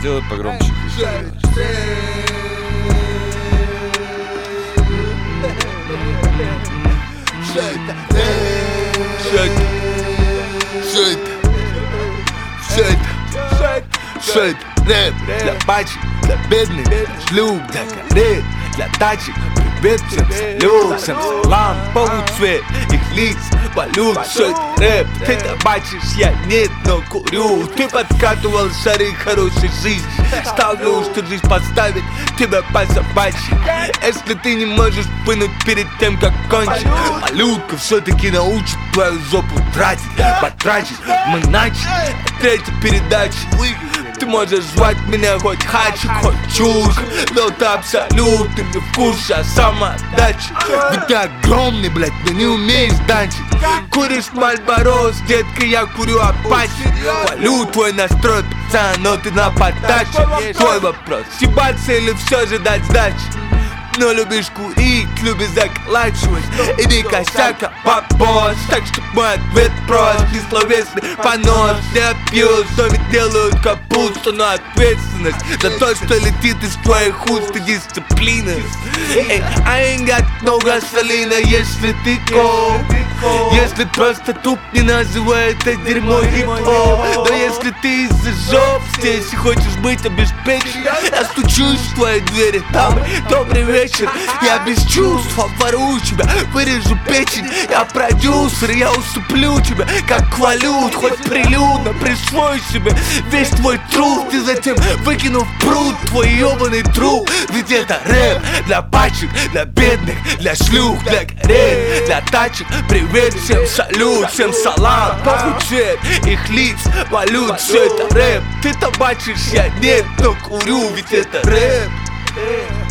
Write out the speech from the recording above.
Сделай погромче. Шейт, рэп для пачек, для бедных, для шлюп, для карет, для тачек. Привет всем, салют, всем салам, полуцвет их лиц, валют, шейт, рэп. Ты табачишь, я нет, но курю. Ты подкатывал шары хорошей жизни. Ставлю, что жизнь поставит тебя по собачьи. Если ты не можешь пынуть перед тем, как кончить, малютка все-таки научит твою жопу тратить. Потратить мы начали, третья передача. Ты можешь звать меня хоть Хачик, хоть Чушка, но ты абсолютно не в курсе о самоотдаче. Ведь ты огромный, блядь, но не умеешь данчить. Куришь Мальборо, детка, я курю Апачи. Хвалю твой настрой, пацан, но ты на подаче. Твой вопрос, съебаться или все же дать сдачи? Но любишь курить, любишь заколачивать. Иди косяка, бабос. Так что мой ответ прост, бессловесный понос. Я пью, что ведь делают капусту, но ответственность за то, что летит из твоих уст, и дисциплина. Эй, I ain't got no gasolina, если ты коп. Если просто туп, не называй это дерьмо хип-хоп. Но если ты из-за жоп здесь и хочешь быть обеспечен, я стучусь в твои двери, там добрый вечер. Я без чувств обворую тебя, вырежу печень. Я продюсер, я уступлю тебя, как валют. Хоть прилюдно присвой себе весь твой труд, и затем выкину в пруд твой ебаный труп. Ведь это рэп для пачек, для бедных, для шлюх, для карет, для тачек. Привет всем, салют, всем салам. Похуй цвет их лиц, валют, все это рэп. Ты табачишь, я нет, но курю, ведь это рэп.